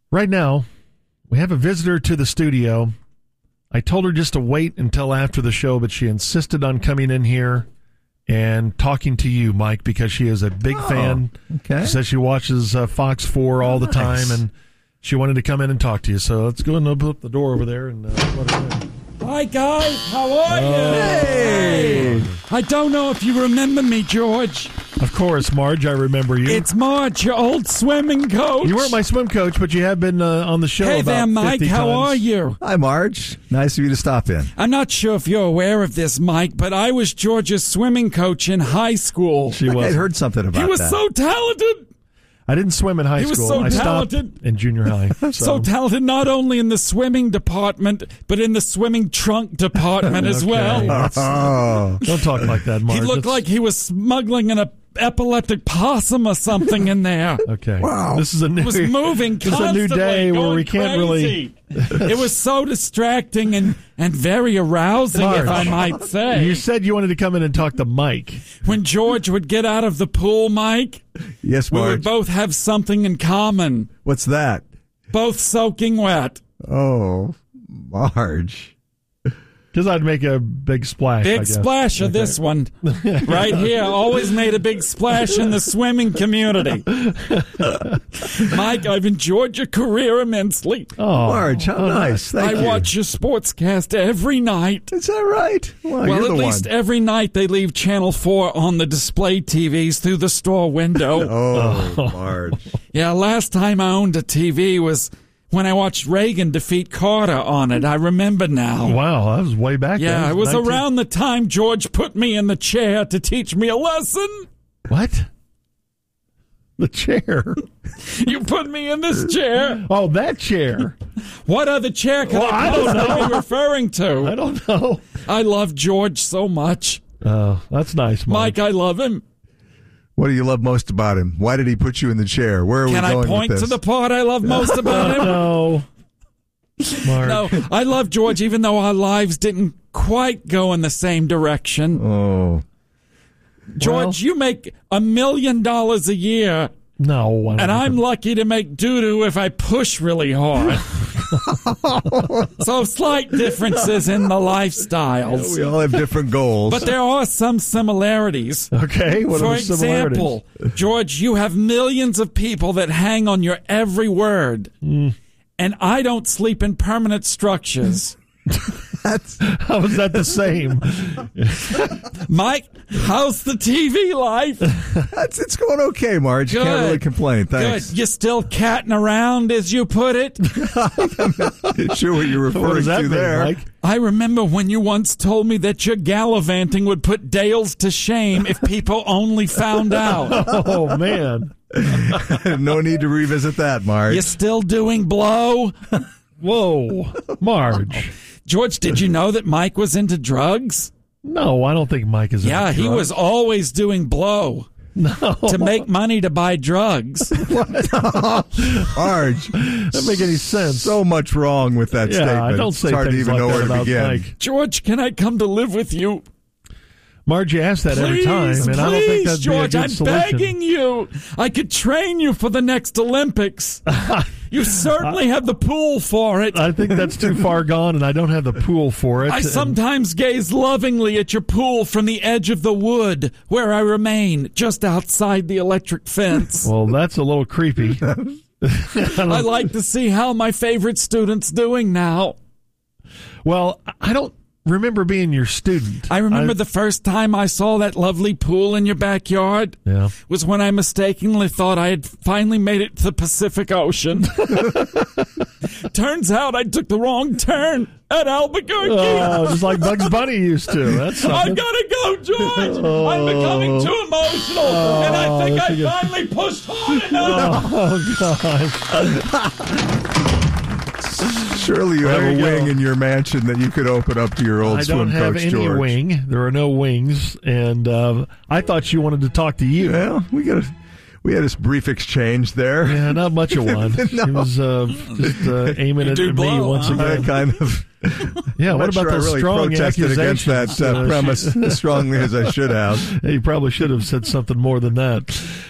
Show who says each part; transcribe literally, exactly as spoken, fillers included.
Speaker 1: Right now, we have a visitor to the studio. I told her just to wait until after the show, but she insisted on coming in here and talking to you, Mike, because she is a big
Speaker 2: oh,
Speaker 1: fan.
Speaker 2: Okay.
Speaker 1: She says she watches uh, Fox four all
Speaker 2: oh,
Speaker 1: the
Speaker 2: nice.
Speaker 1: time, and she wanted to come in and talk to you. So let's go and open up the door over there and uh, let her in.
Speaker 3: Hi, guys. How are you?
Speaker 2: Hey.
Speaker 3: I don't know if you remember me, George.
Speaker 1: Of course, Marge, I remember you.
Speaker 3: It's Marge, your old swimming coach.
Speaker 1: You weren't my swim coach, but you have been uh, on the show
Speaker 3: Hey
Speaker 1: about
Speaker 3: there, Mike.
Speaker 1: fifty
Speaker 3: How
Speaker 1: times.
Speaker 3: are you?
Speaker 2: Hi, Marge. Nice of you to stop in.
Speaker 3: I'm not sure if you're aware of this, Mike, but I was George's swimming coach in high school.
Speaker 1: She
Speaker 2: I
Speaker 1: was.
Speaker 2: had heard something about
Speaker 3: He was
Speaker 2: that.
Speaker 3: so talented.
Speaker 1: I didn't swim in high
Speaker 3: He was
Speaker 1: school.
Speaker 3: so
Speaker 1: I stopped
Speaker 3: talented.
Speaker 1: in junior high. So,
Speaker 3: So talented not only in the swimming department, but in the swimming trunk department as
Speaker 1: Okay.
Speaker 3: well.
Speaker 2: Oh,
Speaker 1: don't talk like that, Marge.
Speaker 3: He looked
Speaker 1: It's-
Speaker 3: like he was smuggling an epileptic possum or something in there.
Speaker 1: Okay.
Speaker 2: Wow.
Speaker 1: This is a new.
Speaker 3: It was moving
Speaker 1: This is a
Speaker 3: constantly.
Speaker 1: new day where
Speaker 3: going
Speaker 1: we can't
Speaker 3: crazy. It was so distracting and, and very arousing,
Speaker 1: Marge,
Speaker 3: if I might say.
Speaker 1: You said you wanted to come in and talk to Mike.
Speaker 3: When George would get out of the pool, Mike,
Speaker 2: yes,
Speaker 3: we would
Speaker 2: Marge.
Speaker 3: both have something in common.
Speaker 2: What's that?
Speaker 3: Both soaking wet.
Speaker 2: Oh, Marge.
Speaker 1: Because I'd make a big splash. I
Speaker 3: Big
Speaker 1: guess.
Speaker 3: splash of
Speaker 1: Okay.
Speaker 3: this one. Right here. Always made a big splash in the swimming community. Mike, I've enjoyed your career immensely.
Speaker 1: Oh,
Speaker 2: Marge, how
Speaker 1: oh,
Speaker 2: nice. Thank
Speaker 3: I
Speaker 2: you.
Speaker 3: watch your sportscast every night.
Speaker 2: Is that right? Well,
Speaker 3: Well,
Speaker 2: you're
Speaker 3: at
Speaker 2: the
Speaker 3: least
Speaker 2: one.
Speaker 3: every night they leave Channel four on the display T Vs through the store window.
Speaker 2: Oh, Marge.
Speaker 3: Yeah, last time I owned a T V was when I watched Reagan defeat Carter on it. I remember now.
Speaker 1: Wow, that was way back.
Speaker 3: Yeah,
Speaker 1: then.
Speaker 3: it was
Speaker 1: nineteen
Speaker 3: around the time George put me in the chair to teach me a lesson.
Speaker 1: What? The chair.
Speaker 3: You put me in this chair.
Speaker 1: Oh, that chair.
Speaker 3: What other chair could
Speaker 1: Well,
Speaker 3: I
Speaker 1: I don't
Speaker 3: possibly
Speaker 1: know.
Speaker 3: be referring
Speaker 1: I
Speaker 3: to?
Speaker 1: don't know.
Speaker 3: I love George so much.
Speaker 1: Oh, that's nice, Mike.
Speaker 3: Mike, I love him.
Speaker 2: What do you love most about him? Why did he put you in the chair? Where are
Speaker 3: Can
Speaker 2: we
Speaker 3: I
Speaker 2: going
Speaker 3: point
Speaker 2: with
Speaker 3: to
Speaker 2: this?
Speaker 3: the part I love most about him?
Speaker 1: No. Mark.
Speaker 3: No, I love George even though our lives didn't quite go in the same direction.
Speaker 2: Oh,
Speaker 3: George, you make a million dollars a year,
Speaker 1: No. I don't
Speaker 3: and I'm
Speaker 1: think-
Speaker 3: lucky to make doo-doo if I push really hard. So slight differences in the lifestyles.
Speaker 2: we all have different goals.
Speaker 3: But there are some similarities.
Speaker 1: Okay, what
Speaker 3: For
Speaker 1: are the similarities?
Speaker 3: example, George, you have millions of people that hang on your every word.
Speaker 1: Mm.
Speaker 3: And I don't sleep in permanent structures.
Speaker 2: That's,
Speaker 1: How is that the same?
Speaker 3: Mike, how's the T V life?
Speaker 2: that's it's going okay, Marge. You can't
Speaker 3: Good.
Speaker 2: really complain. Thanks.
Speaker 3: Good. You still catting around, as you put it?
Speaker 2: Sure what you're
Speaker 1: What
Speaker 2: referring
Speaker 1: does that
Speaker 2: to
Speaker 1: mean,
Speaker 2: there.
Speaker 1: Mike?
Speaker 3: I remember when you once told me that your gallivanting would put Dales to shame if people only found out.
Speaker 1: Oh, man.
Speaker 2: No need to revisit that, Marge.
Speaker 3: You still doing blow?
Speaker 1: Whoa. Marge.
Speaker 3: George, did you know that Mike was into drugs?
Speaker 1: No, I don't think Mike is.
Speaker 3: Yeah,
Speaker 1: into
Speaker 3: he
Speaker 1: drugs.
Speaker 3: was always doing blow
Speaker 1: No.
Speaker 3: to make money to buy drugs.
Speaker 2: Marge,
Speaker 1: Doesn't make any sense.
Speaker 2: so much wrong with that
Speaker 1: yeah,
Speaker 2: statement.
Speaker 1: I don't say
Speaker 2: it's hard to
Speaker 1: things
Speaker 2: even
Speaker 1: like
Speaker 2: know
Speaker 1: that
Speaker 2: where to
Speaker 1: about
Speaker 2: begin.
Speaker 1: Mike.
Speaker 3: George, can I come to live with you?
Speaker 1: Marge, you ask that
Speaker 3: Please,
Speaker 1: every time, and
Speaker 3: please,
Speaker 1: I don't think that'd
Speaker 3: George,
Speaker 1: be a good
Speaker 3: I'm
Speaker 1: solution.
Speaker 3: begging you. I could train you for the next Olympics. You certainly have the pool for it.
Speaker 1: I think that's too far gone, and I don't have the pool for it.
Speaker 3: I
Speaker 1: and-
Speaker 3: sometimes gaze lovingly at your pool from the edge of the wood, where I remain, just outside the electric fence.
Speaker 1: Well, that's a little creepy.
Speaker 3: I like to see how my favorite student's doing now.
Speaker 1: Well, I don't remember being your student.
Speaker 3: I remember the first time I saw that lovely pool in your backyard
Speaker 1: Yeah.
Speaker 3: was when I mistakenly thought I had finally made it to the Pacific Ocean. Turns out I took the wrong turn at Albuquerque.
Speaker 1: Oh, just like Bugs Bunny used to. That's
Speaker 3: I
Speaker 1: something.
Speaker 3: gotta go, George. I'm becoming too emotional, and I think
Speaker 1: that's a
Speaker 3: I
Speaker 1: good-
Speaker 3: finally pushed hard enough.
Speaker 1: Oh, gosh.
Speaker 2: Surely you
Speaker 1: There
Speaker 2: have a
Speaker 1: you
Speaker 2: wing
Speaker 1: go.
Speaker 2: in your mansion that you could open up to your old
Speaker 1: I
Speaker 2: swim
Speaker 1: don't have
Speaker 2: coach,
Speaker 1: any
Speaker 2: George.
Speaker 1: wing. There are no wings, and uh, I thought you wanted to talk to you.
Speaker 2: Well, we got a, we had this brief exchange there.
Speaker 1: Yeah, not much of one.
Speaker 2: No.
Speaker 1: He was uh, just uh, aiming
Speaker 3: You
Speaker 1: it
Speaker 3: do
Speaker 1: at me
Speaker 3: blow,
Speaker 1: once
Speaker 3: huh?
Speaker 2: I
Speaker 1: again.
Speaker 2: kind of.
Speaker 1: Yeah,
Speaker 2: I'm
Speaker 1: what
Speaker 2: not
Speaker 1: about
Speaker 2: sure I
Speaker 1: those
Speaker 2: really
Speaker 1: strong
Speaker 2: protested against
Speaker 1: accusations?
Speaker 2: that uh,
Speaker 1: Uh,
Speaker 2: premise as strongly as I should have.
Speaker 1: You probably should have said something more than that.